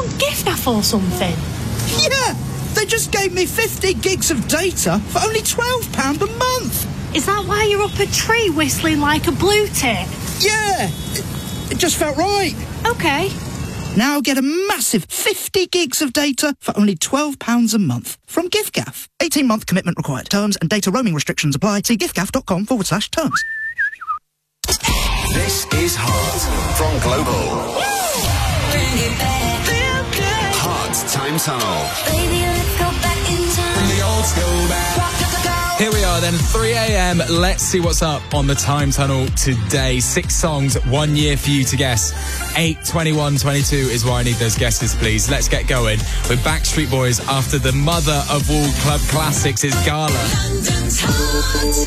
on gift or something? Yeah, they just gave me 50 gigs of data for only £12 a month. Is that why you're up a tree whistling like a blue tit? Yeah, it just felt right. OK. Now get a massive 50 gigs of data for only £12 a month from giffgaff. 18-month commitment required. Terms and data roaming restrictions apply. See giffgaff.com/terms. This is Heart from Global. Heart Time Tunnel. Baby, let's go back in time. Bring the old school back. Here we are then, 3 a.m. Let's see what's up on the Time Tunnel today. 6 songs, 1 year for you to guess. 8, 21, 22 is where I need those guesses, please. Let's get going with Backstreet Boys after the mother of all club classics is Gala. London's Heart.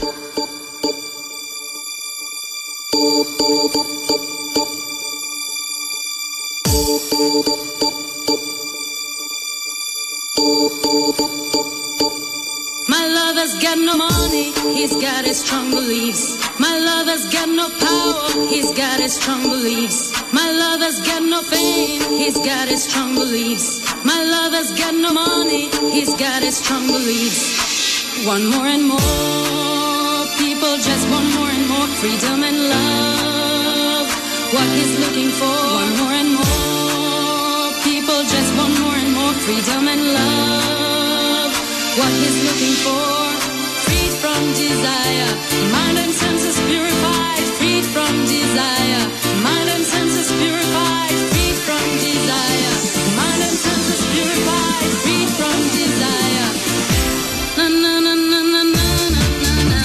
My lover's got no money, he's got his strong beliefs. My lover's got no power, he's got his strong beliefs. My lover's got no fame, he's got his strong beliefs. My lover's got no money, he's got his strong beliefs. Want more and more, people just want more and more freedom and love. What he's looking for, want more and more, people just want more and more freedom and love. What he's looking for, freed from desire, mind and senses purified, freed from desire, mind and senses purified, freed from desire, mind and senses purified, freed from desire. Na na na na na na na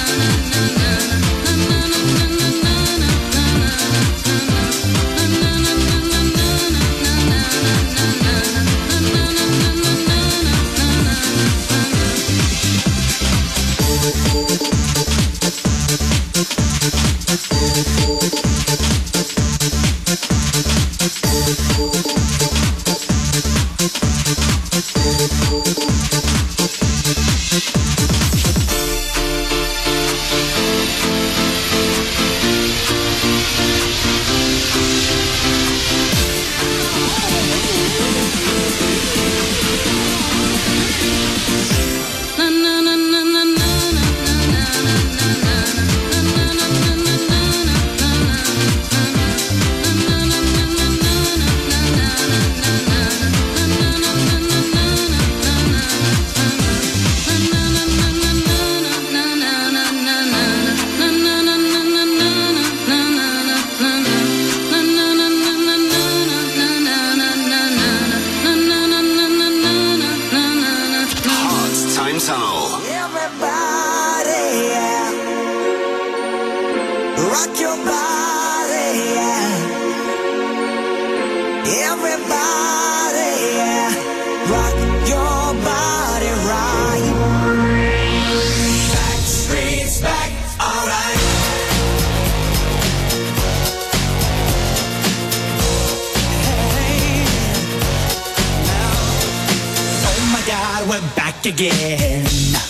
Again,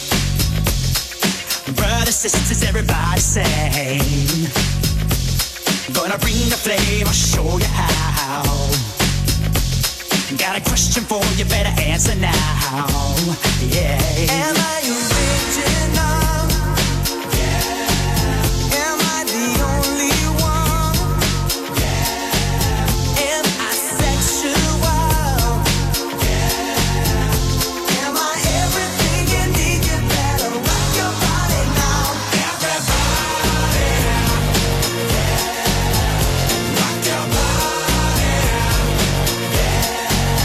brothers, sisters, everybody sing. Gonna bring the flame, I'll show you how. Got a question for you, better answer now. Yeah. Am I original? Yeah. Am I the only one? Yeah. Am I sexual? Yeah. Am I everything you need? You better rock your body now. Everybody. Yeah. Rock your body.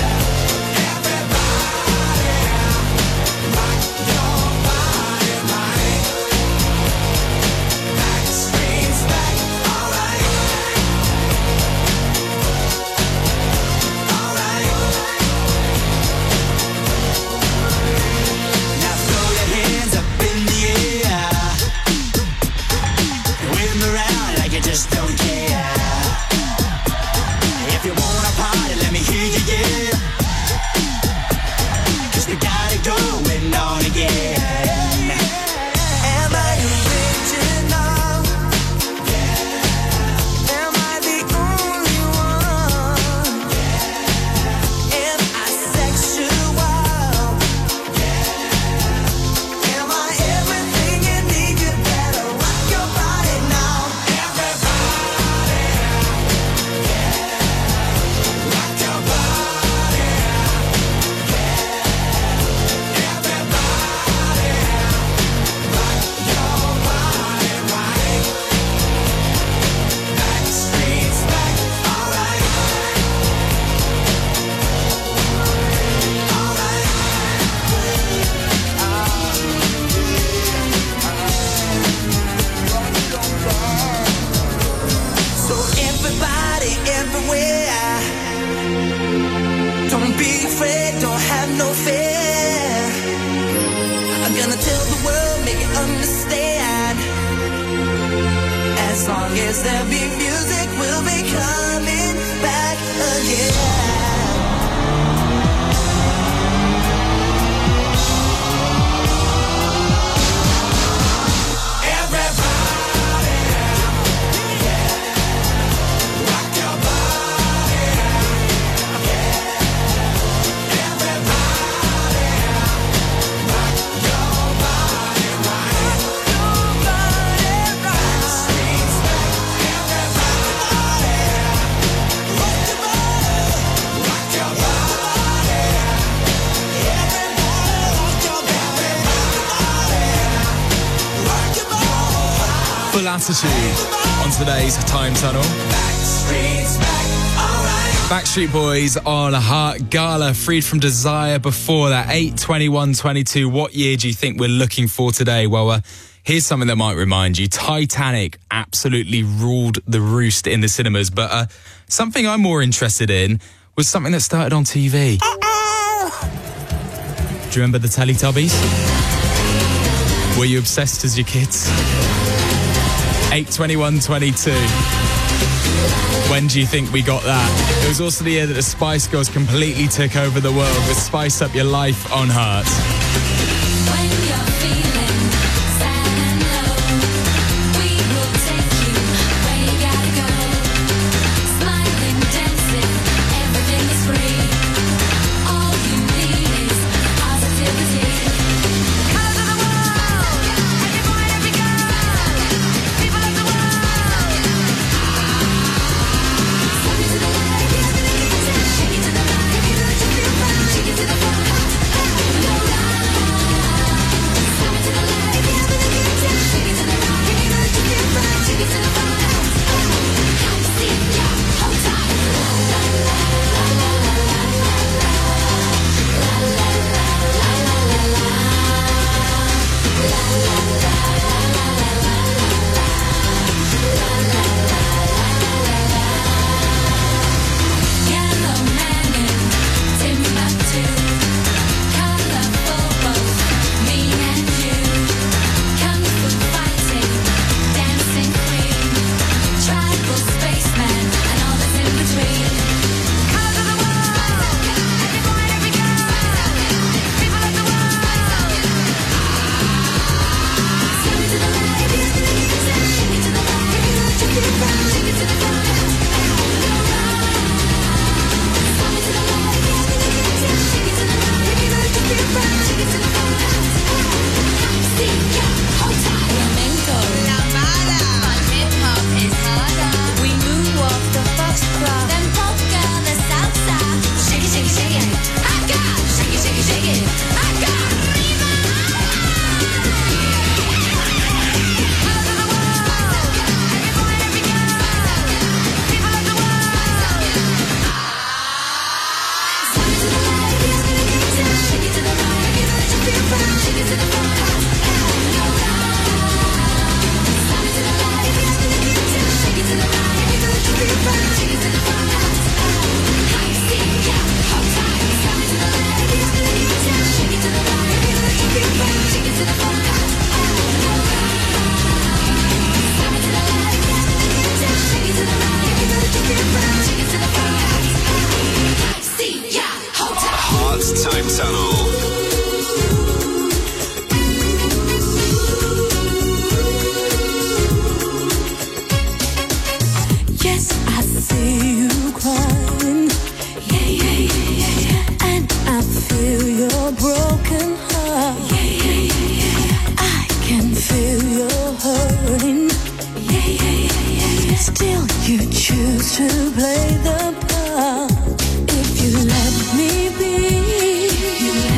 Yeah. Everybody. Rock your body right. got no fear. I'm gonna tell the world, make it understand. As long as there be music, we'll be coming back again. Full attitude on today's Time Tunnel. Backstreet Boys on Heart Gala, Freed from Desire before that, 8/21/22. What year do you think we're looking for today? Well, here's something that might remind you. Titanic absolutely ruled the roost in the cinemas, but something I'm more interested in was something that started on TV. Do you remember the Teletubbies? Were you obsessed as your kids? 8/21/22. When do you think we got that? It was also the year that the Spice Girls completely took over the world with Spice Up Your Life on Heart. When you're feeling sad and low, we will take you where you gotta go. Smiling, dancing, everything is free. All you need is positivity. Colors of the world, every boy, every girl, people of the world. Step into the light, shake it to the right, if you let you feel fine, shake it to the front. Time Tunnel. Yes, I see you crying. Yeah, yeah, yeah, yeah, yeah. And I feel your broken heart. Yeah, yeah, yeah, yeah, yeah. I can feel your hurting. Yeah, yeah, yeah, yeah, yeah. Still, you choose to play the part. If you let me be, you let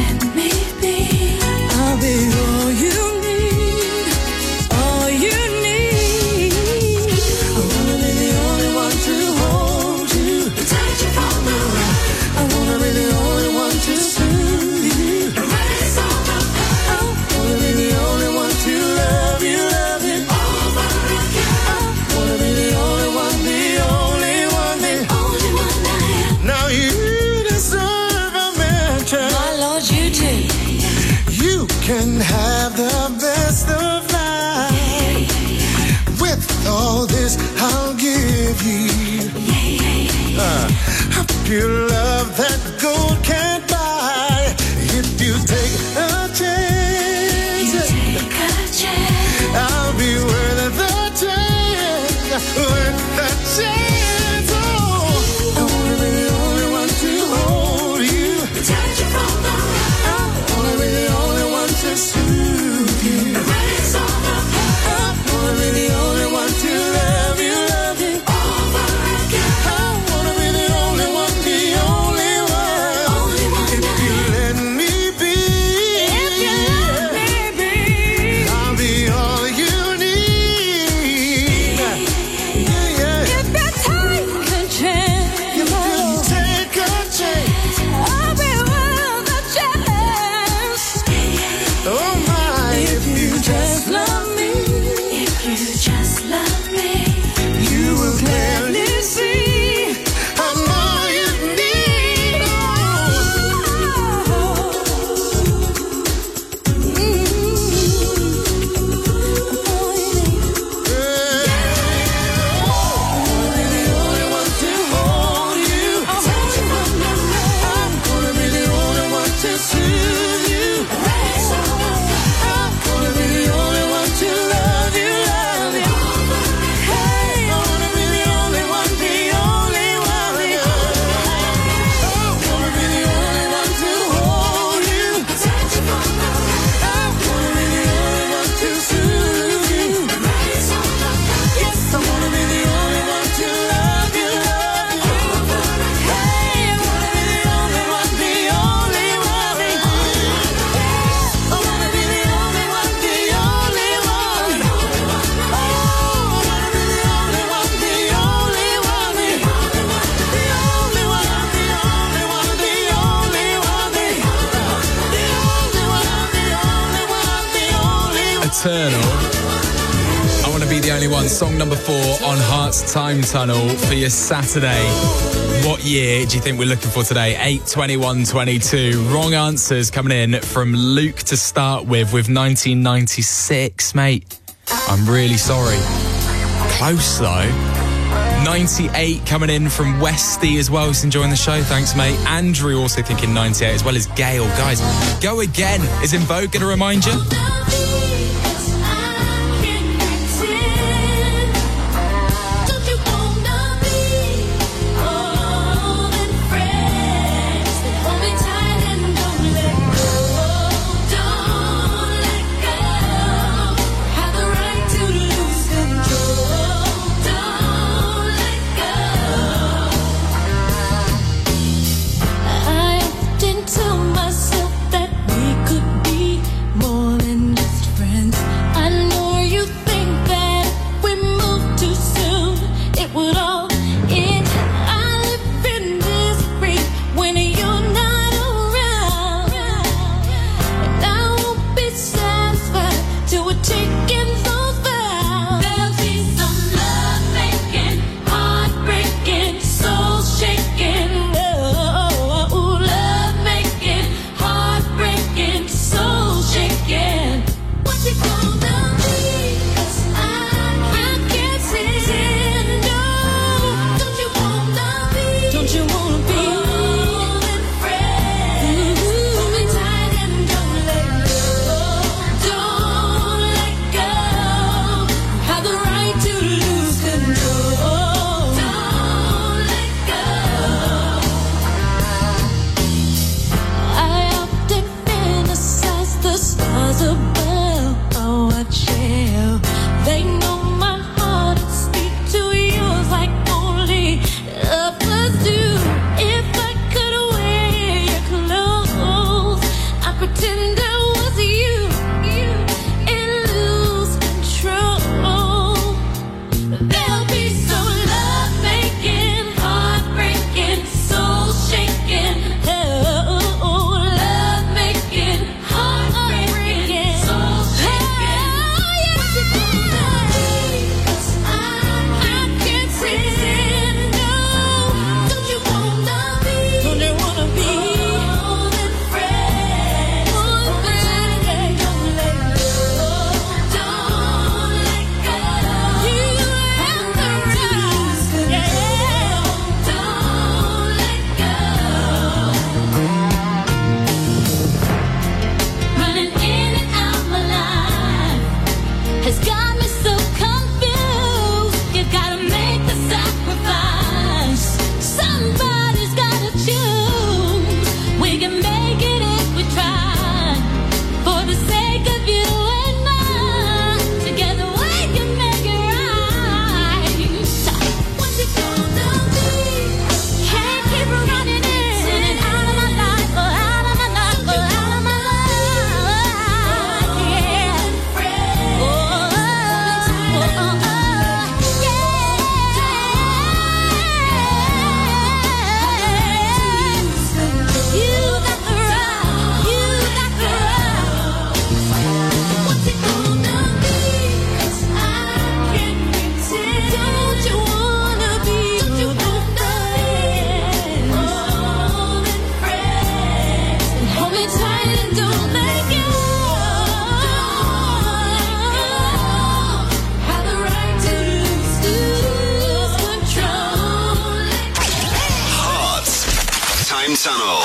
pure love that gold can't buy. If you take a chance, I'll be worth the chance, worth the chance. Oh, I wanna be the only one to hold you, touch you from the right. I wanna be the only one to soothe you. Raise all the pain. I wanna be the only one to love you over again. I wanna be the only one, the only one. If you let me be, I'll be all you need. Yeah, yeah. If you take a chance, If you take a chance, I'll be worth a chance. oh my, if you just Love me, if you just love me, you will clearly see I'm all you need. Eternal. I want to be the only one. Song number 4 on Heart's Time Tunnel for your Saturday. What year do you think we're looking for today? 8/21/22. Wrong answers coming in from Luke to start with 1996, mate. I'm really sorry. Close though. 98 coming in from Westy as well. He's enjoying the show. Thanks, mate. Andrew also thinking 98 as well as Gail. Guys, Go Again is in vogue. Gonna remind you. I often tell myself that we could be more than just Tunnel.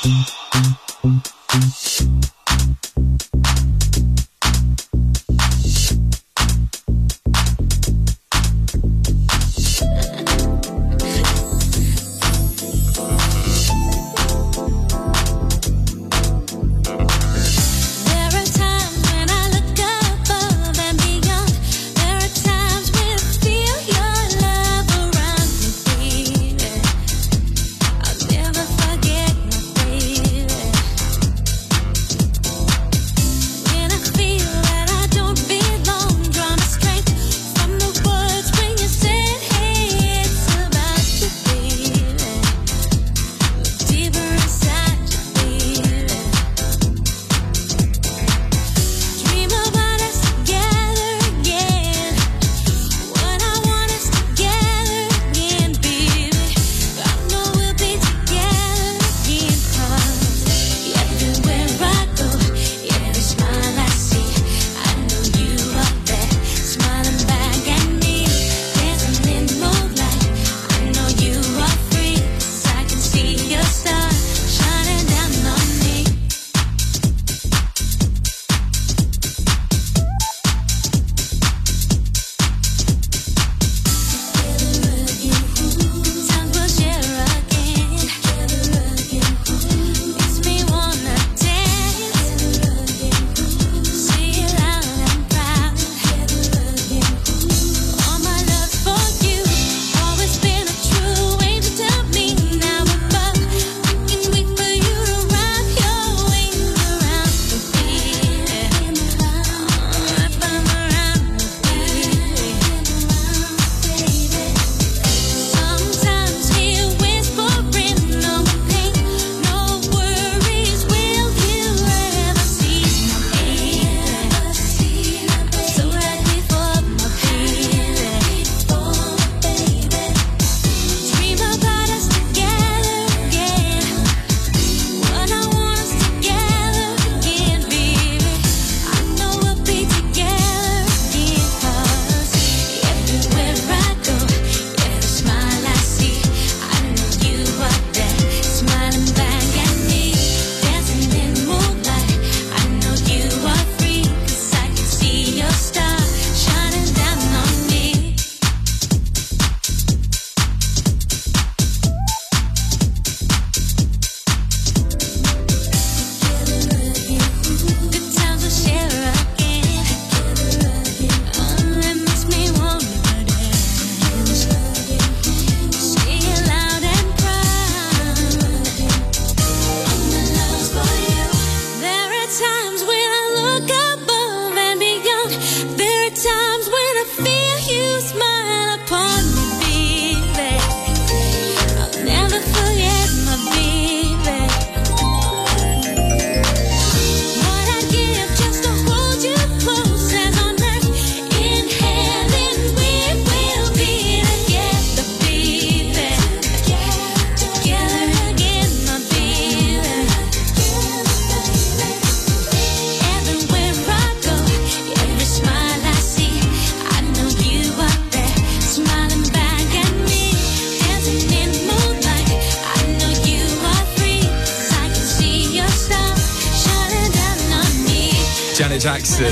Janet Jackson,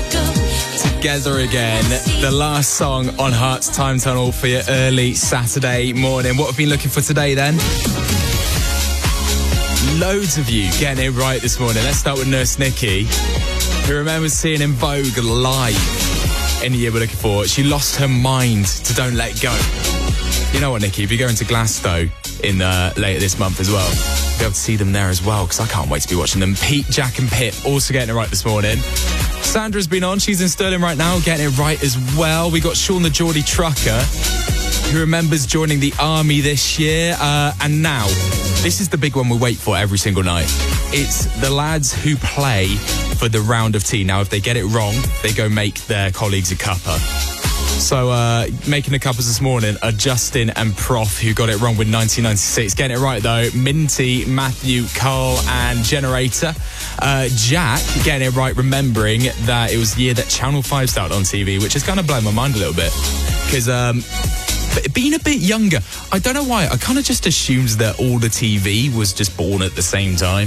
Together Again, the last song on Heart's Time Tunnel for your early Saturday morning. What have you been looking for today then? Loads of you getting it right this morning. Let's start with Nurse Nikki, who remembers seeing In Vogue live in the year we're looking for. She lost her mind to Don't Let Go. You know what, Nikki, if you're going to Glasgow in later this month as well, you'll be able to see them there as well, because I can't wait to be watching them. Pete, Jack and Pip also getting it right this morning. Sandra's been on. She's in Stirling right now, getting it right as well. We got Sean the Geordie Trucker, who remembers joining the army this year. And now, this is the big one we wait for every single night. It's the lads who play for the round of tea. Now, if they get it wrong, they go make their colleagues a cuppa. So, making the cuppas this morning are Justin and Prof, who got it wrong with 1996. Getting it right, though, Minty, Matthew, Carl and Generator. Jack getting it right, remembering that it was the year that Channel 5 started on TV, which has kind of blown my mind a little bit. Because But being a bit younger, I don't know why, I kind of just assumed that all the TV was just born at the same time.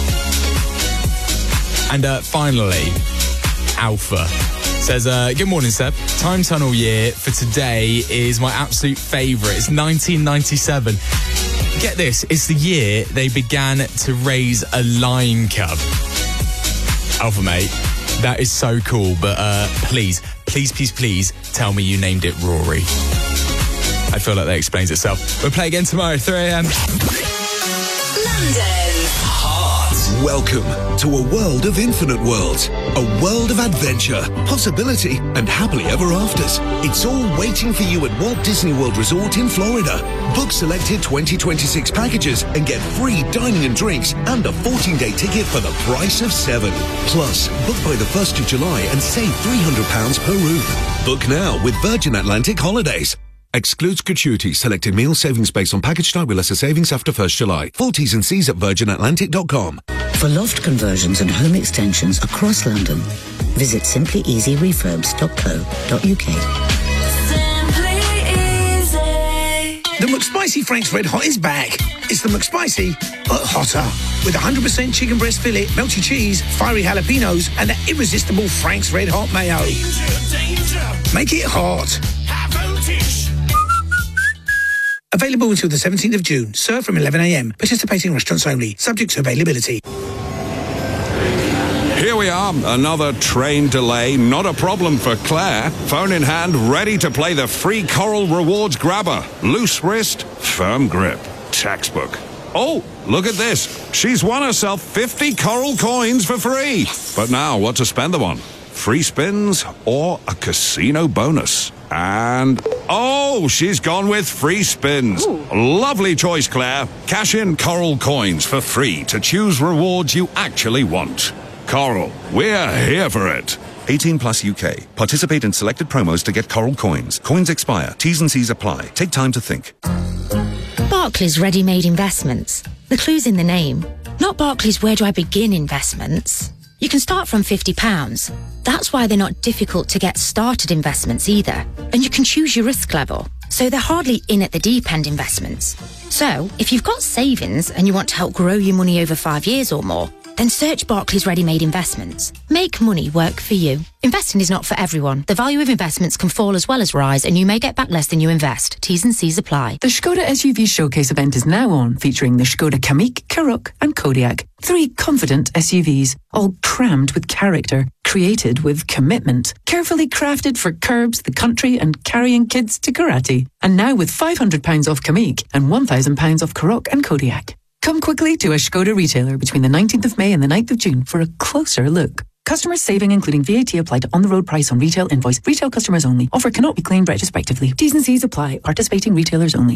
And finally, Alpha says, good morning, Seb. Time tunnel year for today is my absolute favourite. It's 1997. Get this, it's the year they began to raise a lion cub. Alpha, mate, that is so cool. But please tell me you named it Rory. I feel like that explains itself. We'll play again tomorrow, 3 a.m. London. Welcome to a world of infinite worlds, a world of adventure, possibility, and happily ever afters. It's all waiting for you at Walt Disney World Resort in Florida. Book selected 2026 packages and get free dining and drinks and a 14-day ticket for the price of 7. Plus, book by the 1st of July and save £300 per room. Book now with Virgin Atlantic Holidays. Excludes gratuity. Selected meal savings based on package type with lesser savings after 1st July. Full T's and C's at virginatlantic.com. For loft conversions and home extensions across London, visit simplyEasyRefurbs.co.uk. Simply Easy. The McSpicy Frank's Red Hot is back. It's the McSpicy, but hotter. With 100% chicken breast fillet, melty cheese, fiery jalapenos, and that irresistible Frank's Red Hot mayo. Danger. Make it hot. High voltage. Available until the 17th of June. Served from 11 a.m. Participating restaurants only. Subject to availability. Here we are, another train delay, not a problem for Claire. Phone in hand, ready to play the free Coral Rewards grabber. Loose wrist, firm grip. Textbook. Oh, look at this. She's won herself 50 Coral coins for free. But now, what to spend them on? Free spins or a casino bonus? And, oh, she's gone with free spins. Ooh. Lovely choice, Claire. Cash in Coral coins for free to choose rewards you actually want. Coral, we're here for it. 18 plus UK. Participate in selected promos to get Coral coins. Coins expire. T's and C's apply. Take time to think. Barclays Ready-Made Investments. The clue's in the name. Not Barclays Where Do I Begin Investments. You can start from £50. That's why they're not difficult to get started investments either. And you can choose your risk level. So they're hardly in at the deep end investments. So if you've got savings and you want to help grow your money over 5 years or more, then search Barclays Ready-Made Investments. Make money work for you. Investing is not for everyone. The value of investments can fall as well as rise, and you may get back less than you invest. T's and C's apply. The Skoda SUV Showcase event is now on, featuring the Skoda Kamiq, Karoq and Kodiaq. 3 confident SUVs, all crammed with character, created with commitment, carefully crafted for curbs, the country and carrying kids to karate. And now with £500 off Kamiq and £1,000 off Karoq and Kodiaq. Come quickly to a Skoda retailer between the 19th of May and the 9th of June for a closer look. Customers saving including VAT applied to on-the-road price on retail invoice. Retail customers only. Offer cannot be claimed retrospectively. T's and C's apply. Participating retailers only.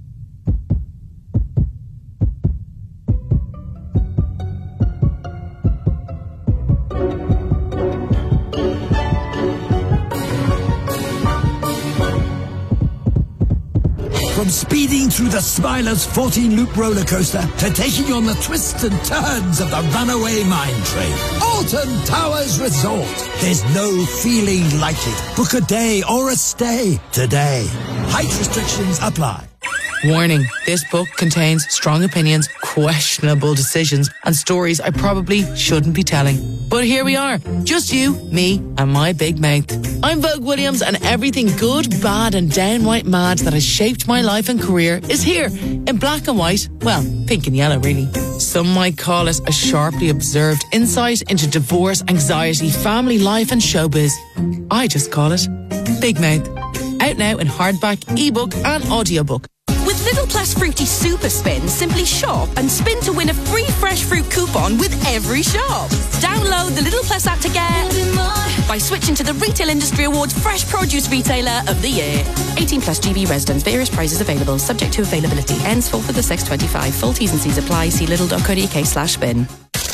From speeding through the Smiler's 14-loop roller coaster to taking on the twists and turns of the runaway mine train. Alton Towers Resort. There's no feeling like it. Book a day or a stay today. Height restrictions apply. Warning, this book contains strong opinions, questionable decisions, and stories I probably shouldn't be telling. But here we are, just you, me, and my big mouth. I'm Vogue Williams, and everything good, bad, and downright mad that has shaped my life and career is here, in black and white, well, pink and yellow really. Some might call it a sharply observed insight into divorce, anxiety, family life, and showbiz. I just call it Big Mouth. Out now in hardback, ebook, and audiobook. With Little Plus Fruity Super Spin, simply shop and spin to win a free fresh fruit coupon with every shop. Download the Little Plus app to get by switching to the Retail Industry Awards Fresh Produce Retailer of the Year. 18 plus GB residents. Various prizes available. Subject to availability. Ends 4th of the 6th, 25. Full T's and C's apply. See lidl.co.uk/spin.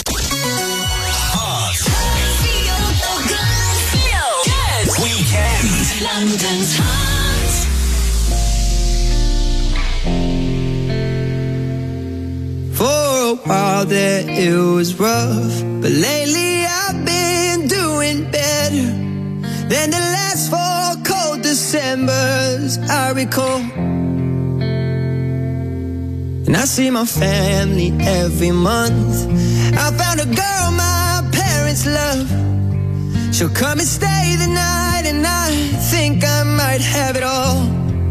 Weekend. London's Hot. For a while there it was rough, but lately I've been doing better than the last 4 cold Decembers I recall, and I see my family every month. I found a girl my parents love. She'll come and stay the night, and I think I might have it all.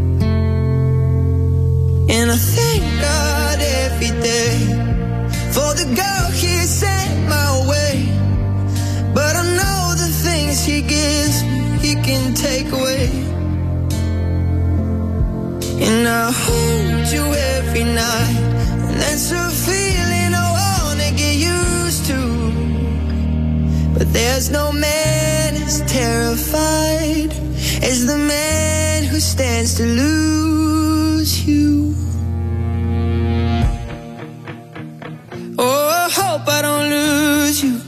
And I thank God every day for the girl He sent my way. But I know the things He gives me, He can take away. And I hold you every night, and that's a feeling I wanna get used to. But there's no man as terrified as the man who stands to lose you. Oh, I hope I don't lose you.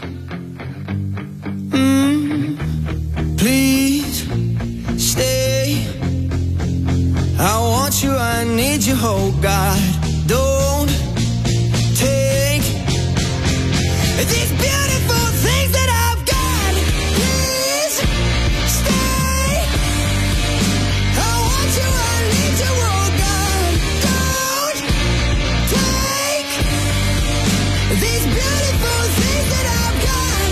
Please stay. I want you, I need you, oh God. Don't take these beautiful things that I've got. Please stay. I want you, I need you, oh God. Don't take these beautiful things that I've got.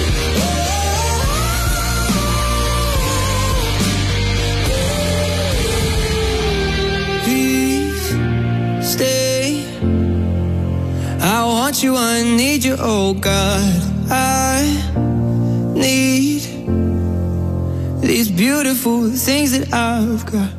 Please stay. I want you, I need you, oh God. I need these beautiful things that I've got.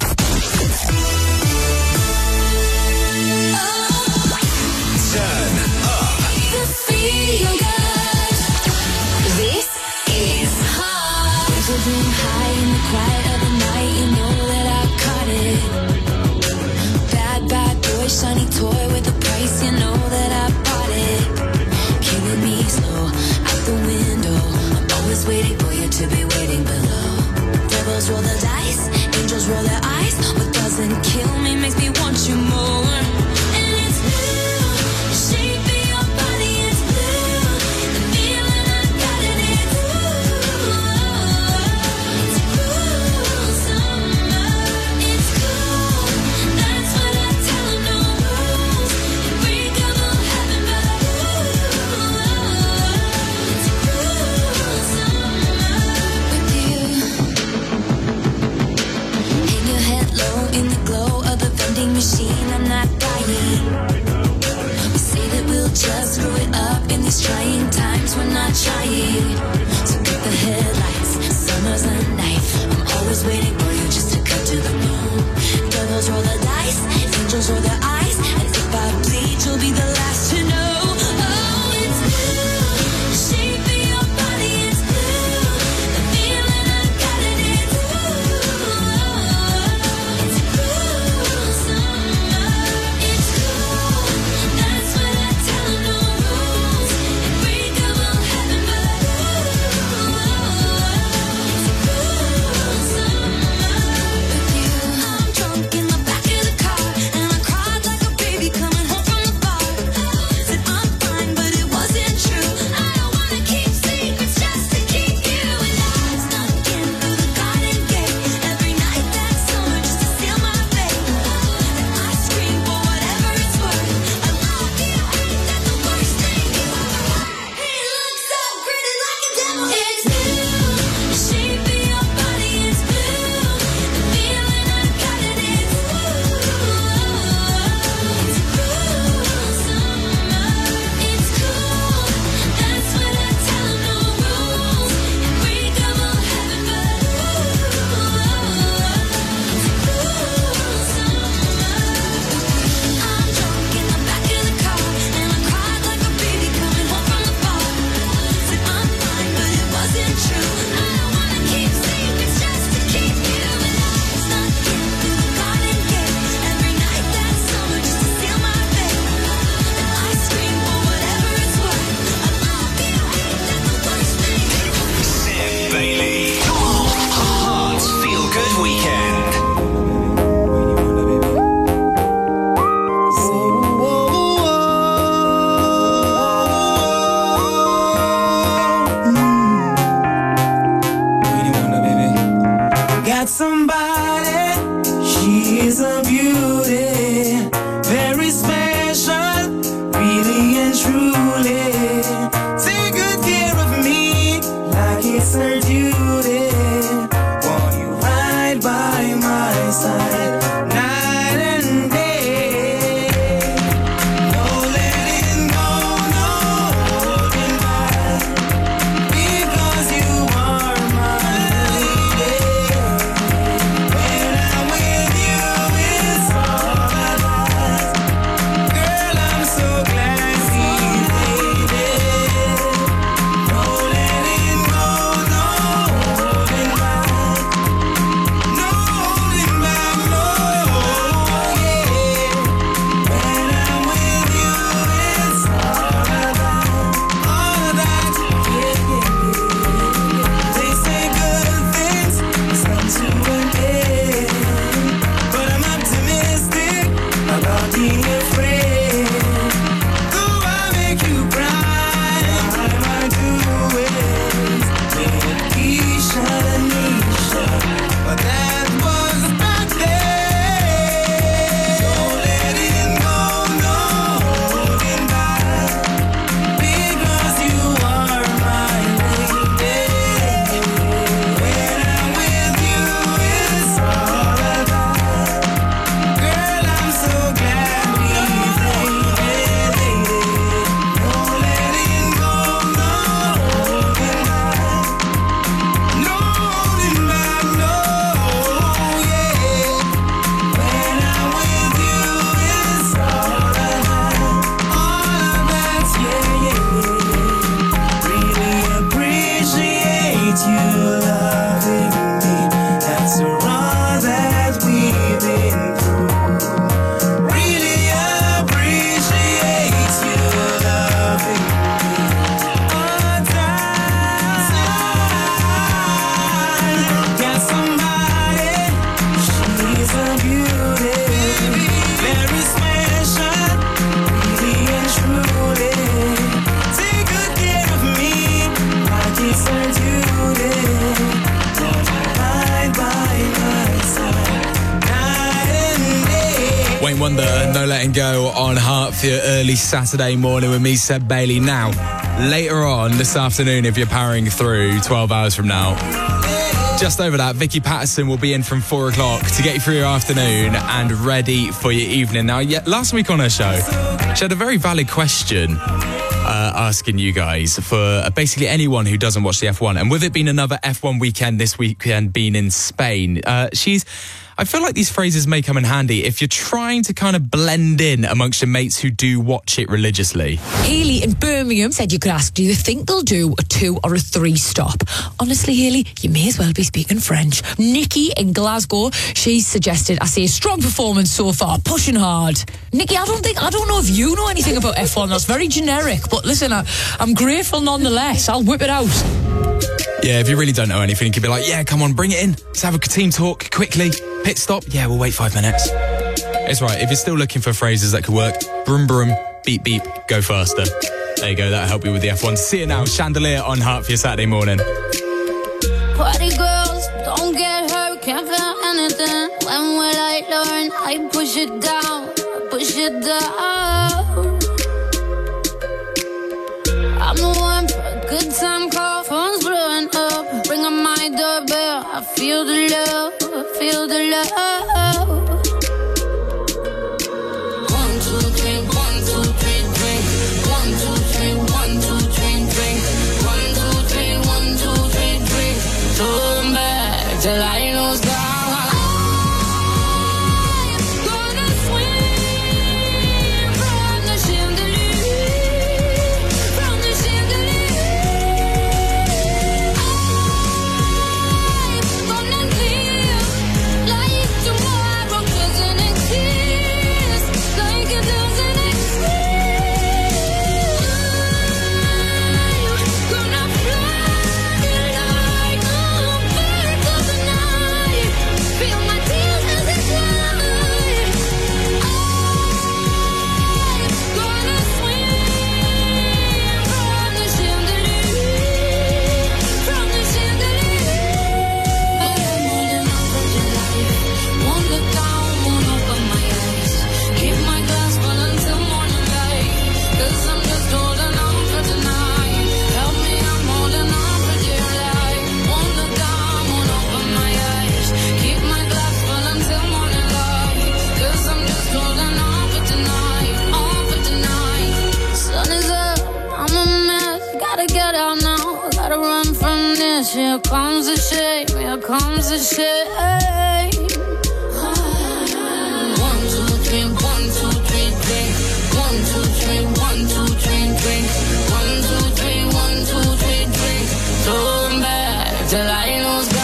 Turn up. The feel good. This is hot. There's a room high in the quiet of the night. You know that I caught it. Bad, bad boy, shiny toy with a price. You know that I bought it. Killing me slow out the window. I'm always waiting for you to be waiting below. Devils roll the dice, angels roll their eyes. What doesn't kill me makes me want you more. And it's blue, the shape of your body is blue. The feeling I got in it, it's cool summer. It's cool, that's what I tell 'em, no rules. Unbreakable heaven, but it's cool summer with you. Hang your head low in the glow of the vending machine. I'm not dying. We say that we'll just screw it up in these trying times. We're not trying. So get the headlights. Summer's a knife. I'm always waiting for you just to cut to the bone. Devils roll the dice. Angels roll their eyes. And if I bleed, you'll be the last to know. Oh, it's blue. The shape of your body is blue. The feeling I got in it, it's cool summer. It's cool, that's what I tell 'em, no rules. Unbreakable heaven, but for your early Saturday morning with me, Seb Bailey. Now, later on this afternoon, if you're powering through 12 hours from now, just over that, Vicky Patterson will be in from 4 o'clock to get you through your afternoon and ready for your evening. Now, last week on her show, she had a very valid question asking you guys for basically anyone who doesn't watch the F1. And with it being another F1 weekend this weekend being in Spain, I feel like these phrases may come in handy if you're trying to kind of blend in amongst your mates who do watch it religiously. Haley in Birmingham said you could ask, do you think they'll do a 2 or a 3 stop? Honestly, Haley, you may as well be speaking French. Nikki in Glasgow, she suggested, I say, strong performance so far, pushing hard. Nikki, I don't know if you know anything about F1. That's very generic, but listen, I'm grateful nonetheless. I'll whip it out. Yeah, if you really don't know anything, you could be like, yeah, come on, bring it in. Let's have a team talk quickly. Pit stop. Yeah, we'll wait 5 minutes. It's right. If you're still looking for phrases that could work, broom, broom, beep, beep, go faster. There you go. That'll help you with the F1. See you now. Chandelier on Heart for your Saturday morning. Party girls, don't get hurt, can't feel anything. When will I learn? I push it down, push it down. I'm the one for a good time call, phone's blowing up. Bring on my doorbell, I feel the love, I feel the love. 1, 2, 3, 1, 2, 3, drink. 1, 2, 3, 1, 2, 3, drink. 1, 2, 3, 1, 2, 3, drink. Turn back till I lose God. Here comes the shame, here comes the shame. 1, 2, 3, 1, 2, 3, drink. 1, 2, 3, 1, 2, 3, drink. 1, 2, 3, 1, 2, 3, drink. Turn back till I lose God.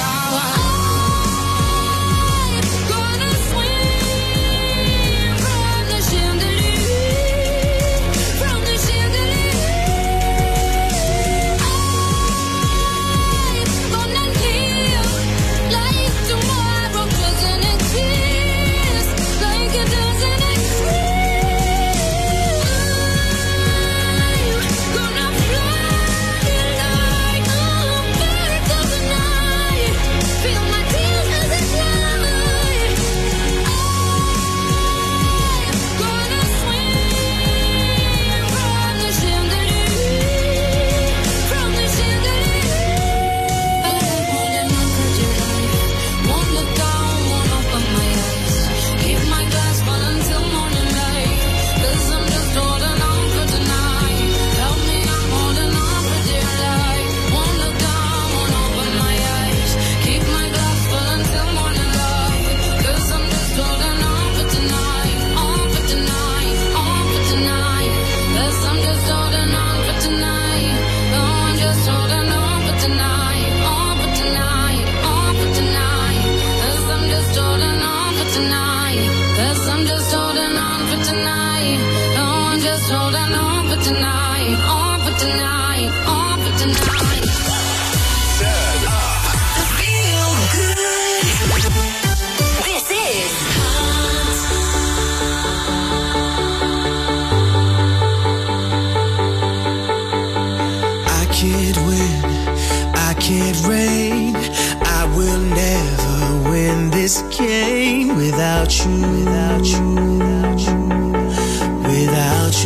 Without you, without you, without you, without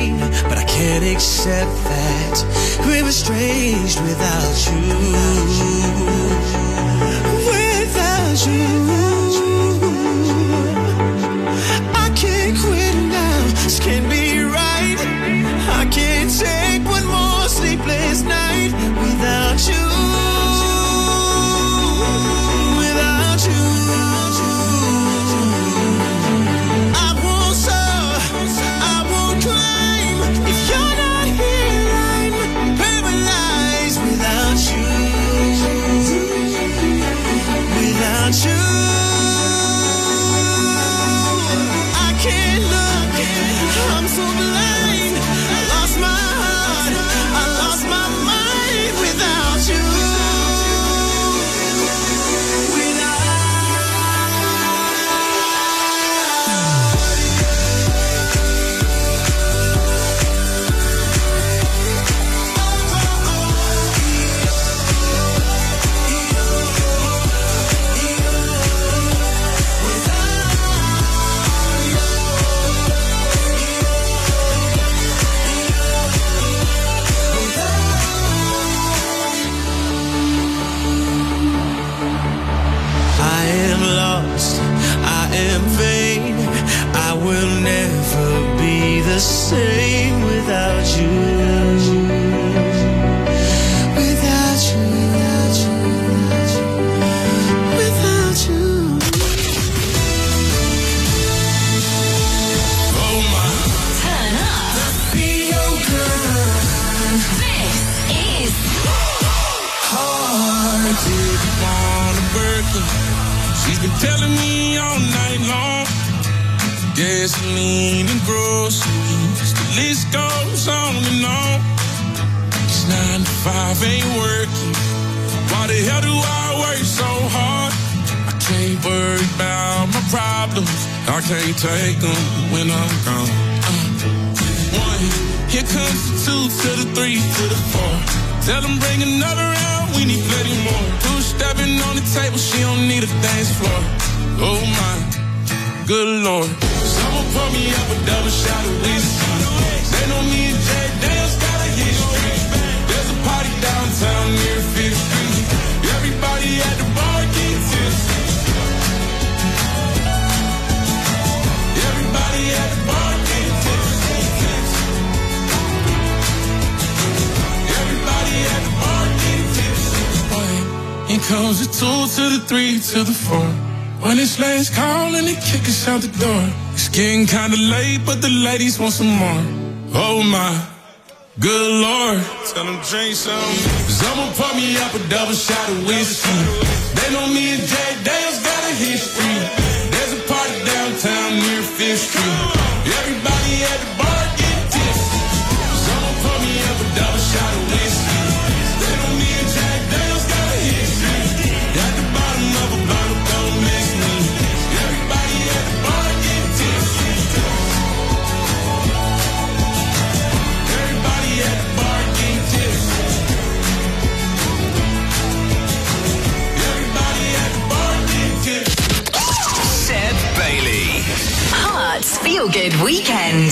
but I can't accept that we're estranged without you. Without you, I can't quit now. This can't be right. I can't take one more sleepless night without you. Without you, I won't soar, I won't climb. If you're not here, I'm paralyzed without you. Without you, I can't look. I'm so blind. I lost my heart. I lost my mind without you. I am lost, I am vain. I will never be the same without you. Without you, without you, without you. Oh my. Turn up. Feel good. This is Hard to on a burger. She's been telling me all night long. Gasoline and groceries, the list goes on and on. It's 9 to 5, ain't working. Why the hell do I work so hard? I can't worry about my problems. I can't take them when I'm gone. 1, here comes the 2 to the 3 to the 4. Tell them bring another round, we need plenty more. 2 stepping on the table, she don't need a dance floor. Oh my, good Lord. Someone pour me up a double shot of whiskey. They know me and Jay Dale's got a history. There's a party downtown near 5th Street. Everybody at the bar getting tipsy. Everybody at the bar getting tipsy. Everybody at the bar getting tipsy. Here comes the 2 to the 3 to the 4. When it's last call and they kick us out the door. It's getting kinda late, but the ladies want some more. Oh my, good Lord. Tell them drink some. Someone pour me up a double shot of whiskey. They know me and Jay Dale's got a history. There's a party downtown near 5th Street. Everybody at the bar get tipsy. Someone pour me up a double shot of whiskey. They know me and Jay Dale's got a history. At the bottom of a bottle, don't miss me. Everybody at the bar get tipsy. Everybody at the bar get tipsy. Everybody at the bar get tipsy. Seb Bailey. Hearts Feel Good Weekend.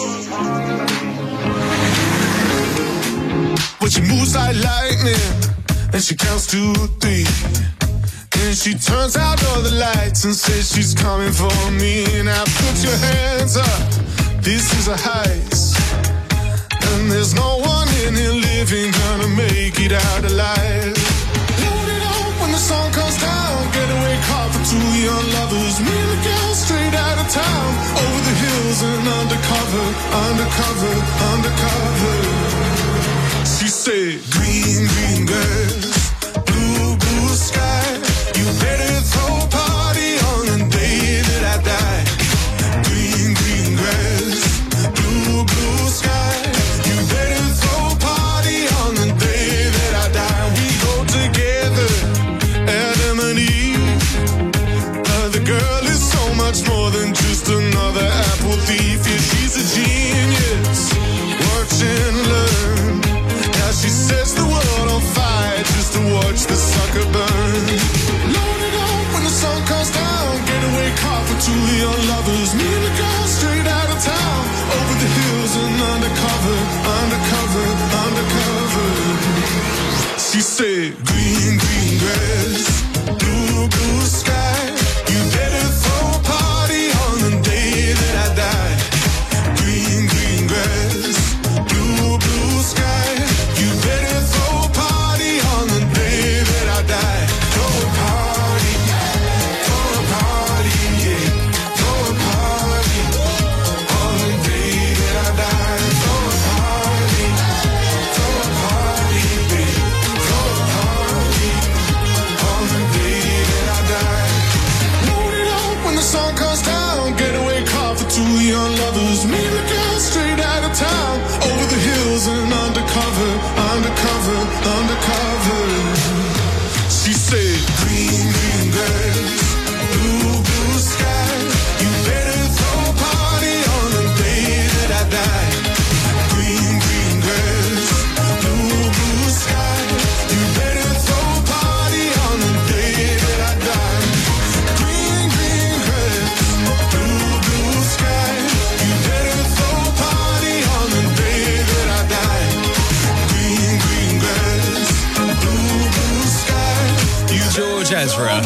But she moves like lightning, and she counts to 3. Then she turns out all the lights and says she's coming for me. Now put your hands up, this is a heist. And there's no one in here living gonna make it out alive. Load it up when the sun comes down. Getaway car for 2 young lovers. Me and the girl straight out of town. Over the hills and undercover, undercover, undercover. She said, green, green girls, blue, blue sky. You better throw a party on the day that I die. Green, green grass, blue, blue sky. You better throw a party on the day that I die. We go together, Adam and Eve. The girl is so much more than just another apple thief. Yeah, she's a genius. Watch and learn. Now she sets the world on fire. Just Ezra.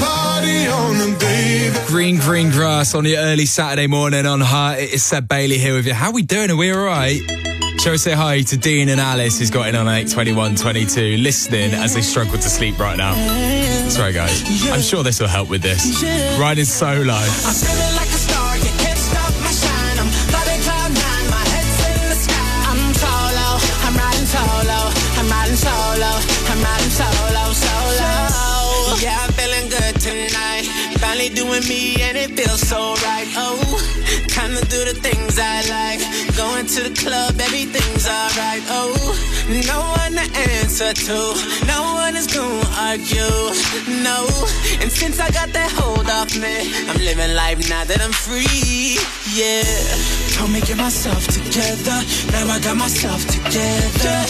Green grass on your early Saturday morning on Heart. It's Seb Bailey here with you. How we doing? Are we all right? Shall we say hi to Dean and Alice, who's got in on 8:21:22, listening as they struggle to sleep right now. Sorry, guys. I'm sure this will help with this. Riding solo. I'm feeling like a star, you can't stop my shine. I'm flying cloud nine, my head's in the sky. I'm solo, I'm riding solo, I'm riding solo, I'm riding solo, solo. Yeah, I'm feeling good tonight. Finally doing me and it feels so right. Oh, time to do the things I like. Going to the club, everything's alright. Oh, no one to answer to, no one is gonna argue, no. And since I got that hold off me, I'm living life now that I'm free, yeah. Told me get myself together, now I got myself together,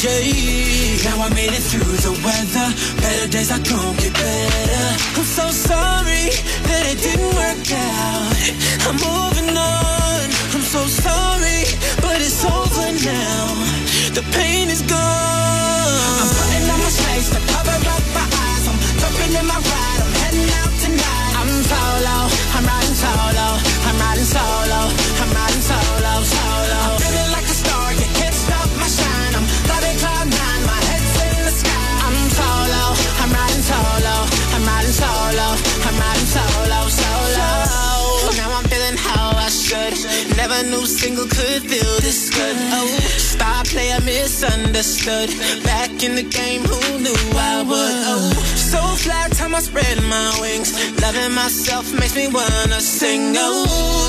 yeah. Now I made it through the weather, better days are gonna get better. I'm so sorry that it didn't work out, I'm moving on. I'm so sorry, but it's over now. The pain is gone. I'm putting on my shades to cover up my eyes. I'm jumping in my ride, I'm heading out tonight. I'm solo, I'm riding solo, I'm riding solo, I'm riding solo, solo. I'm feeling like a star, you can't stop my shine. I'm flying cloud nine, my head's in the sky. I'm solo, I'm riding solo, I'm riding solo, I'm riding solo, solo. Now I'm feeling how I should. Never knew single could feel this good. Oh, star player misunderstood. Back in the game, who knew I would? Oh, so fly time I spread my wings. Loving myself makes me wanna sing. Oh,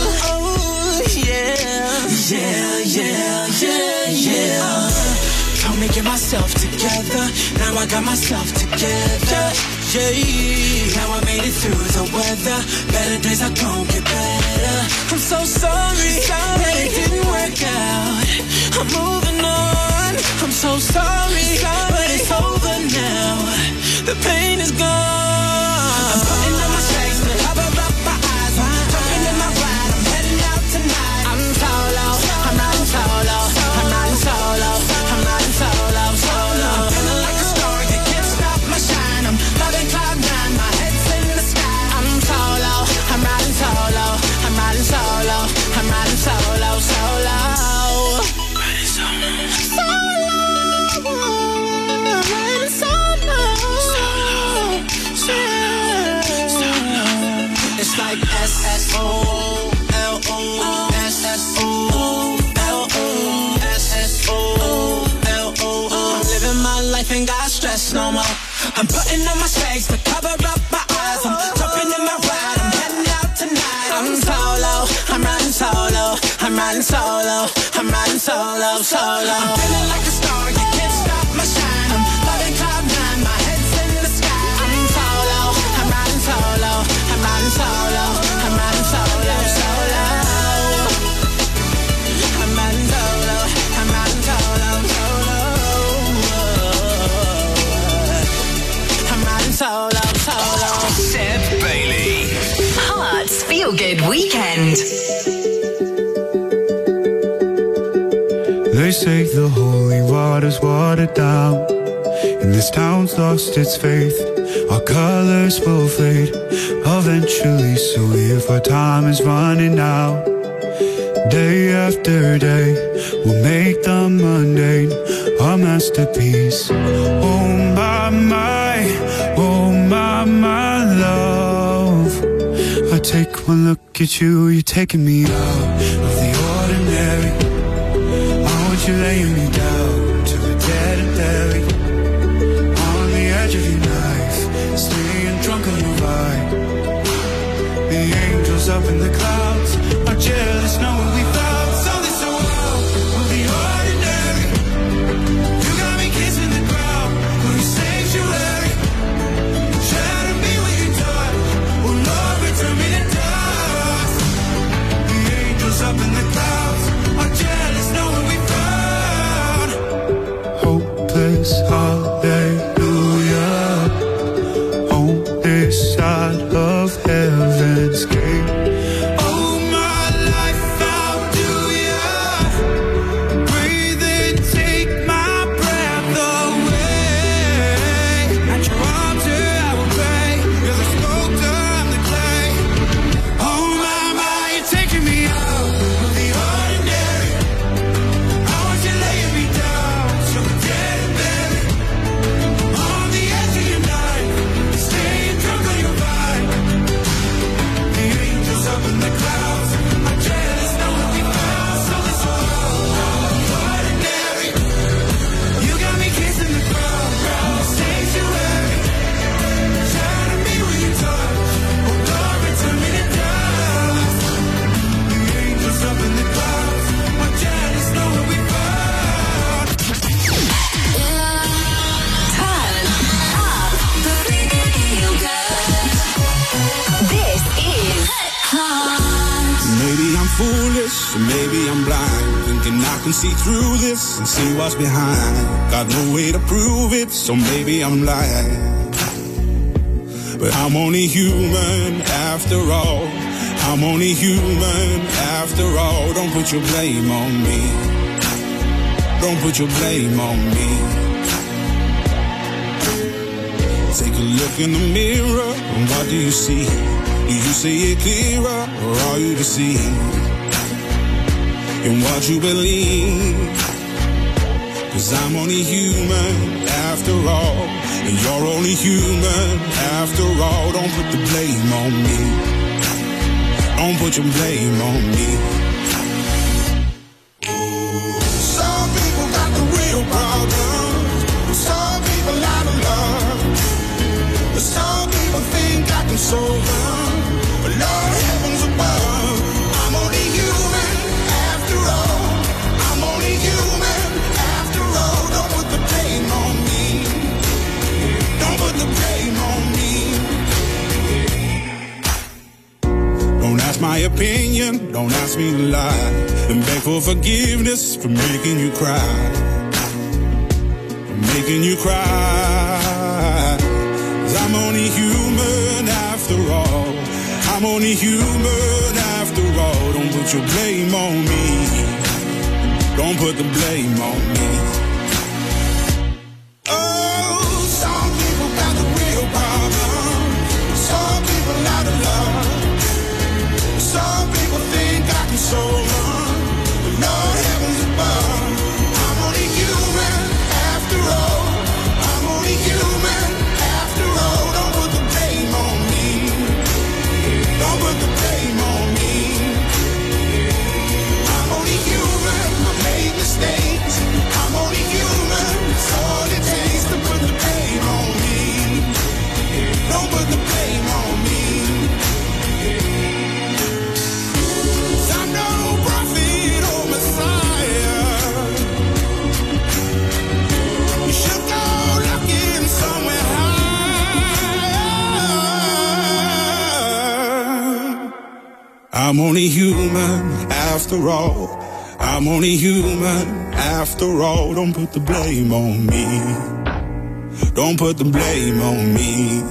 oh, yeah, yeah, yeah, yeah, yeah. Told me get myself together, now I got myself together, yeah. Now I made it through the weather, better days are gonna get better. I'm so sorry that it didn't work out, I'm moving on. I'm so sorry, but it's over now. The pain is gone. I'm putting on my shades to cover up my eyes. I'm jumping in my ride, I'm heading out tonight. I'm solo, I'm riding solo, I'm riding solo, I'm riding solo, solo. I'm feeling like a star, you can't stop my shine. I'm loving cloud nine, my head's in the sky. I'm solo, I'm riding solo, I'm riding solo, I'm riding solo, solo. Riding solo, solo, I'm riding solo, solo, solo. It's like SSOLO, SSOLO. I'm living my life, ain't got stress no more. I'm putting on my shades to cover up my eyes. I'm jumping in my ride, I'm heading out tonight. I'm solo, I'm riding solo, I'm riding solo, I'm riding solo, solo. I'm feeling like a star, you can't stop my shine. I'm loving cloud nine, my head's in the sky. I'm solo, I'm riding solo, I'm riding solo, I'm riding solo, solo. I'm riding solo, I'm riding solo, solo. I'm riding solo, solo. Seb Bailey. Hearts Feel Good Weekend. They say the holy water's watered down, and this town's lost its faith. Our colors will fade eventually, so if our time is running out, day after day, we'll make the mundane our masterpiece. Oh my love, I take one look at you, you're taking me out of the ordinary. I want you laying me down to the dead and buried, on the edge of your knife, staying drunk on your ride. The angels up in the clouds are jealous knowing we found something so wild of the ordinary. You got me kissing the ground, will you sanctuary? Shadow me when you touch, oh Lord, return me to dust. The angels up in the clouds are jealous knowing we found hopeless hallelujah on this side of heaven's gate. Oh this, or maybe I'm blind. Thinking I can see through this and see what's behind. Got no way to prove it, so maybe I'm lying. But I'm only human after all. I'm only human after all. Don't put your blame on me. Don't put your blame on me. Take a look in the mirror, and what do you see? Do you see it clearer, or are you deceived in what you believe? 'Cause I'm only human after all, and you're only human after all. Don't put the blame on me. Don't put your blame on me. Some people got the real problems. Some people out of love. Some people think I can solve them. But Lord heavens above, I'm only human after all. I'm only human after all. Don't put the blame on me. Don't put the blame on me. Don't ask my opinion, don't ask me to lie. And beg for forgiveness for making you cry. For making you cry. 'Cause I'm only human after all. I'm only human after all. Don't put your blame on me. Don't put the blame on me. Oh, some people got the real problem. Some people out of love. Some people think I can solve them. But Lord heavens above, I'm only human after all. I'm only human after all. Don't put the blame on me. Don't put the blame on me. I'm only human. I made mistakes. I'm only human. It's all it takes to put the blame on me. Don't put the blame on me. 'Cause I'm no prophet or Messiah. You should go looking somewhere higher. I'm only human after all. I'm only human after all. Don't put the blame on me. Don't put the blame on me.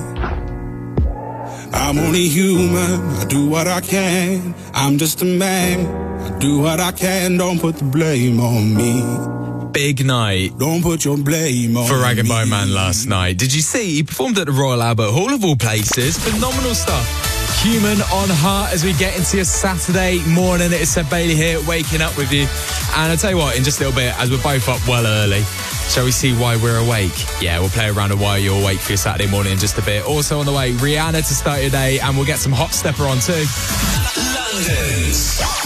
I'm only human. I do what I can. I'm just a man. I do what I can. Don't put the blame on me. Big night. Don't put your blame on for Rag and me. Bone Man last night. Did you see? He performed at the Royal Albert Hall of all places. Phenomenal stuff. Human on Heart as we get into your Saturday morning. It's Seb Bailey here, waking up with you. And I'll tell you what, in just a little bit, as we're both up well early, shall we see why we're awake? Yeah, we'll play around on why you're awake for your Saturday morning in just a bit. Also on the way, Rihanna to start your day, and we'll get some Hot Stepper on too. London's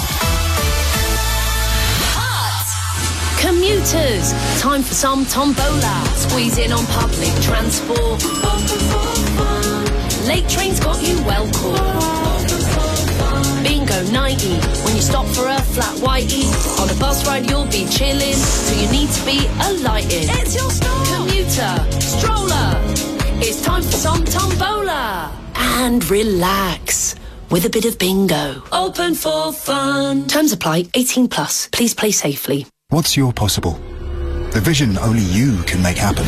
Commuters, time for some tombola. Squeeze in on public transport. Late trains got you well caught. Bingo 90, when you stop for a flat whitey. On a bus ride you'll be chilling, so you need to be alighted. It's your stop. Commuter, stroller, it's time for some tombola. And relax with a bit of bingo. Open for fun. Terms apply, 18 plus. Please play safely. What's your possible? The vision only you can make happen.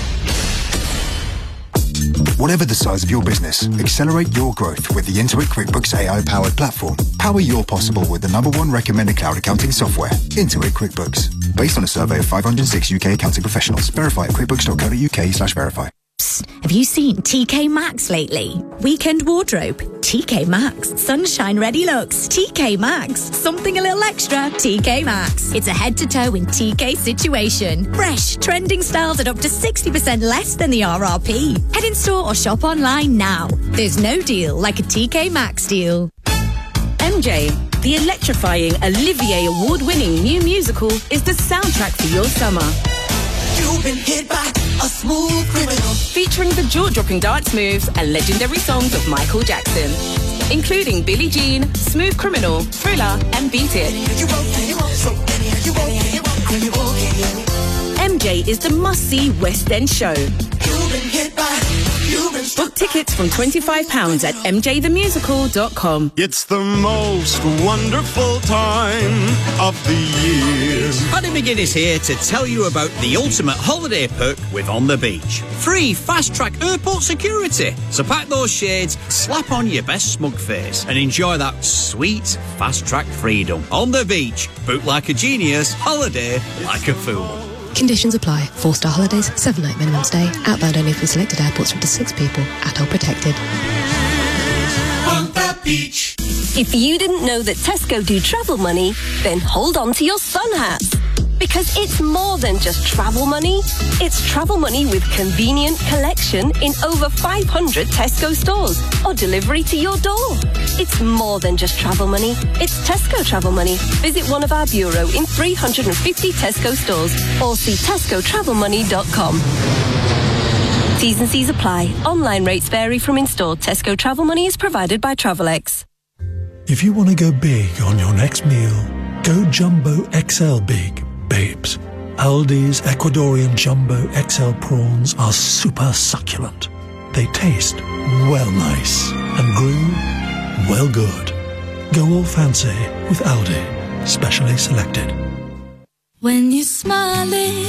Whatever the size of your business, accelerate your growth with the Intuit QuickBooks AI-powered platform. Power your possible with the #1 recommended cloud accounting software, Intuit QuickBooks. Based on a survey of 506 UK accounting professionals. Verify at quickbooks.co.uk/verify. Have you seen TK Maxx lately? Weekend wardrobe, TK Maxx. Sunshine ready looks, TK Maxx. Something a little extra, TK Maxx. It's a head-to-toe in TK situation. Fresh, trending styles at up to 60% less than the RRP. Head in store or shop online now. There's no deal like a TK Maxx deal. MJ, the electrifying Olivier Award-winning new musical, is the soundtrack for your summer. You've been hit by a smooth criminal. Featuring the jaw-dropping dance moves and legendary songs of Michael Jackson, including Billie Jean, Smooth Criminal, Thriller, and Beat It. MJ is the must-see West End show. You've been hit by Book tickets from £25 at mjthemusical.com. It's the most wonderful time of the year. Paddy McGuinness here to tell you about the ultimate holiday perk with On the Beach. Free fast-track airport security. So pack those shades, slap on your best smug face and enjoy that sweet fast-track freedom. On the Beach. Book like a genius, holiday like a fool. Conditions apply. 4-star holidays, 7-night minimum stay. Outbound only from selected airports from up to 6 people. Adult protected. On the beach. If you didn't know that Tesco do travel money, then hold on to your sun hats. Because it's more than just travel money. It's travel money with convenient collection in over 500 Tesco stores or delivery to your door. It's more than just travel money. It's Tesco travel money. Visit one of our bureau in 350 Tesco stores or see tescotravelmoney.com. T's and C's apply. Online rates vary from in-store. Tesco travel money is provided by Travelex. If you want to go big on your next meal, go Jumbo XL Big, babes. Aldi's Ecuadorian Jumbo XL prawns are super succulent. They taste well nice and grew well good. Go all fancy with Aldi, specially selected. When you're smiling,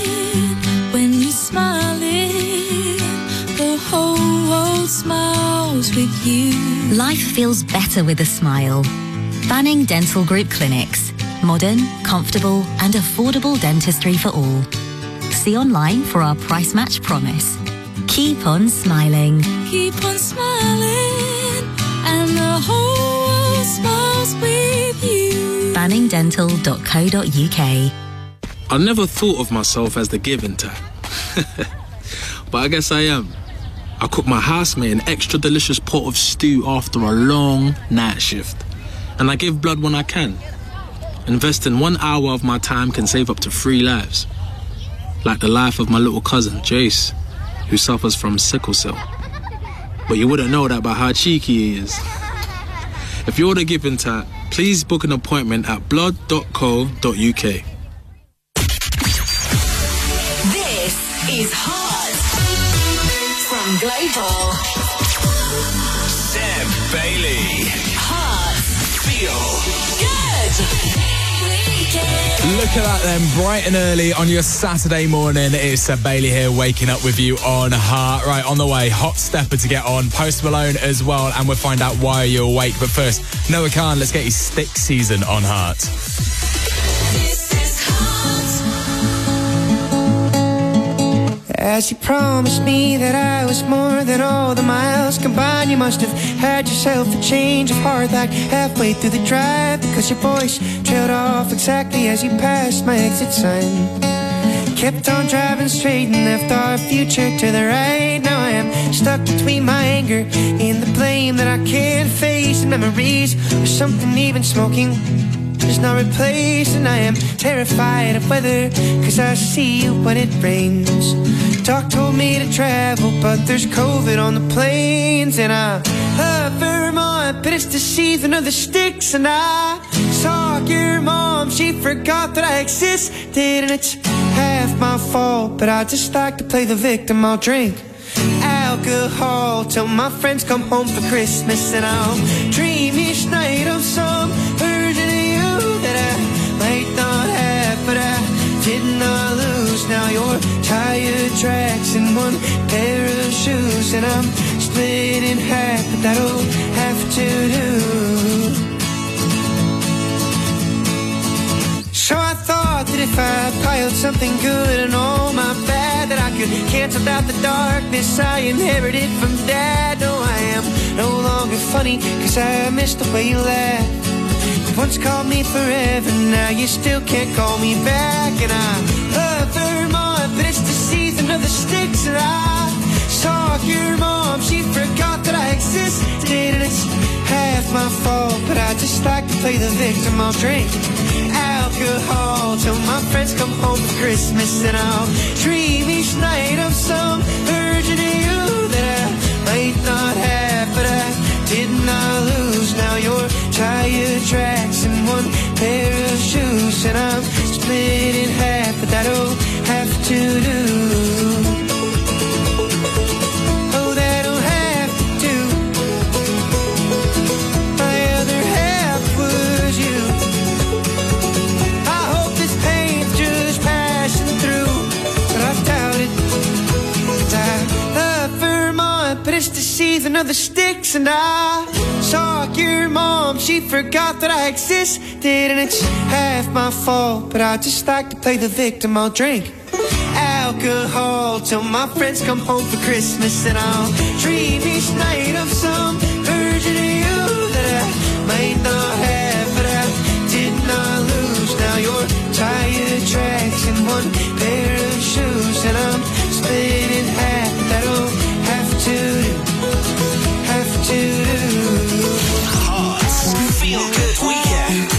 the whole world smiles with you. Life feels better with a smile. Banning Dental Group Clinics. Modern, comfortable and affordable dentistry for all. See online for our price match promise. Keep on smiling. Keep on smiling, and the whole world smiles with you. banningdental.co.uk. I never thought of myself as the giving type. But I guess I am. I cook my housemate an extra delicious pot of stew after a long night shift. And I give blood when I can. Investing 1 hour of my time can save up to 3 lives. Like the life of my little cousin, Jace, who suffers from sickle cell. But you wouldn't know that by how cheeky he is. If you're the giving type, please book an appointment at blood.co.uk. This is Hot from Global. Seb Bailey. Hot. Feel Good. Look at that then, bright and early on your Saturday morning. It's Seb Bailey here waking up with you on Heart. Right, on the way, Hot Stepper to get on, Post Malone as well, and we'll find out why you're awake. But first, Noah Khan, let's get his stick season on Heart. This is Hot. As you promised me that I was more than all the miles combined, you must have had yourself a change of heart like halfway through the drive, because your voice trailed off exactly as you passed my exit sign. Kept on driving straight and left our future to the right. Now I am stuck between my anger and the blame that I can't face, and memories or something even smoking does not replace. And I am terrified of weather, cause I see you when it rains. Doc told me to travel, but there's COVID on the planes. And I love Vermont, but it's the season of the sticks. And I saw your mom, she forgot that I existed. And it's half my fault, but I just like to play the victim. I'll drink alcohol till my friends come home for Christmas. And I'll dream each night of some version of you that I might not have, but I did not lose. Now you're tire tracks and one pair of shoes, and I'm split in half, but that'll have to do. So I thought that if I piled something good and all my bad, that I could cancel out the darkness I inherited from Dad. No, I am no longer funny, cause I miss the way you laugh. You once called me forever, now you still can't call me back. And I love Vermont, but it's the season of the sticks. And I saw your mom, she forgot that I existed. And it's half my fault, but I just like to play the victim. I'll drink alcohol till my friends come home for Christmas. And I'll dream each night of some version of you that I might not have, but I did not lose. Now you're tire tracks and one pair of shoes, and I'm split in half, but that'll have to do. Oh, that'll season of the sticks, and I saw your mom, she forgot that I existed, and it's half my fault, but I just like to play the victim. I'll drink alcohol till my friends come home for Christmas, and I'll dream each night of some version of you that I might not have, but I did not lose. Now your tire tracks in one pair of shoes, and I'm split in half. That'll have to do, have to do. Hearts Feel Good Weekend.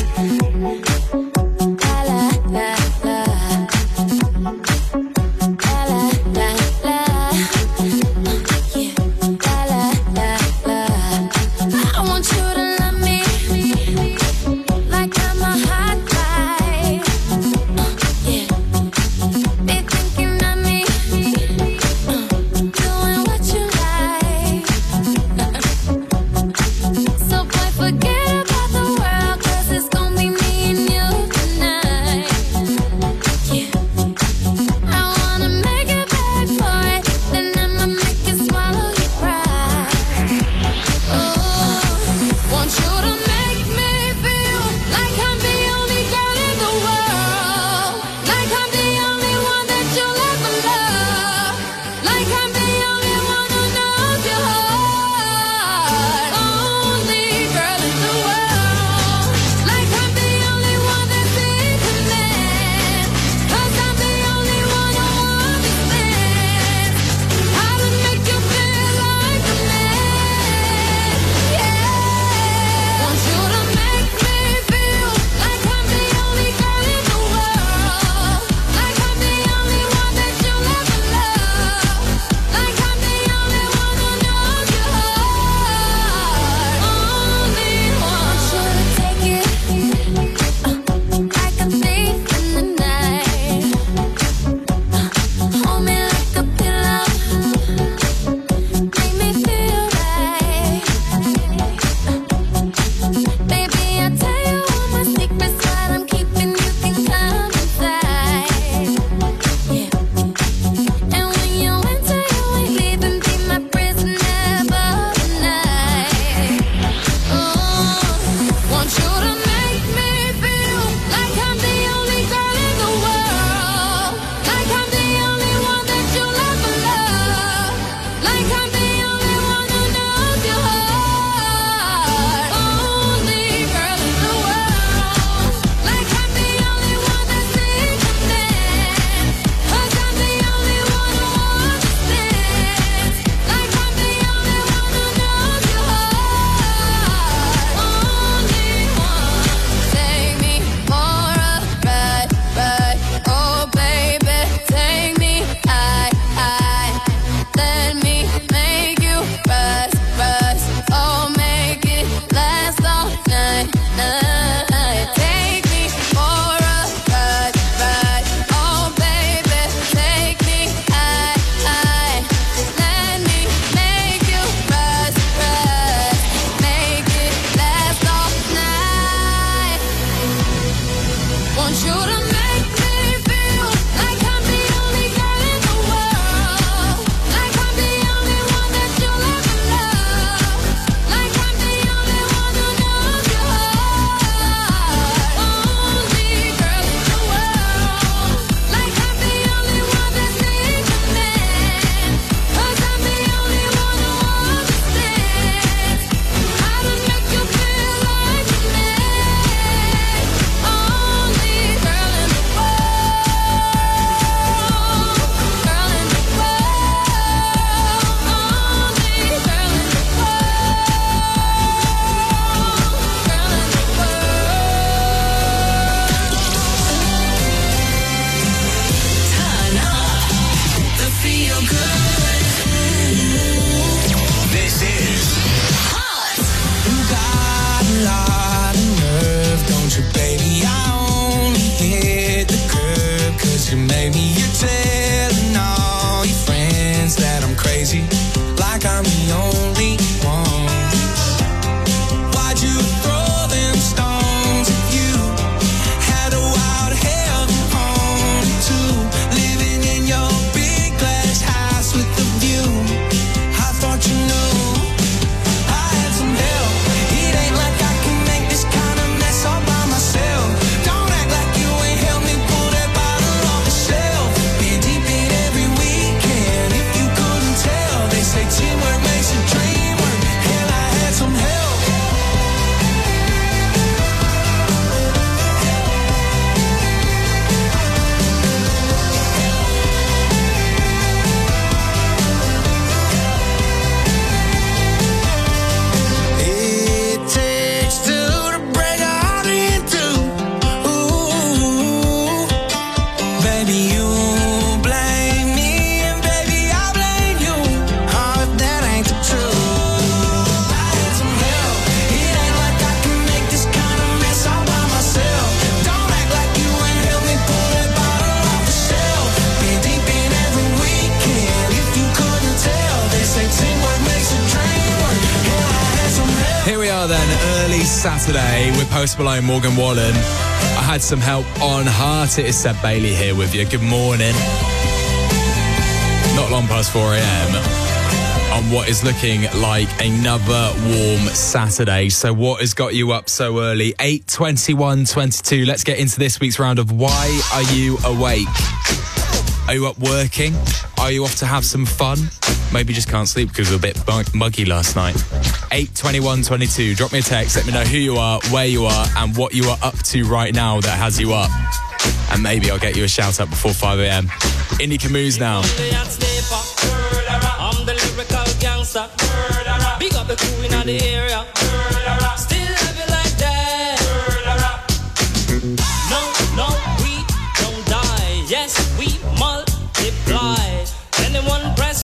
Living in your big glass house with a view. I thought you knew. early Saturday with Post Malone, Morgan Wallen. I had some help on Heart. It is Seb Bailey here with you. Good morning. Not long past 4 a.m. on what is looking like another warm Saturday. So what has got you up so early? 8:21:22. Let's get into this week's round of Why Are You Awake? Are you up working? Are you off to have some fun? Maybe just can't sleep because we were a bit muggy last night. 8:21:22. Drop me a text. Let me know who you are, where you are, and what you are up to right now that has you up. And maybe I'll get you a shout out before 5 a.m. Indie Camus now. I'm the lyrical gangster. Big up the crew in the area.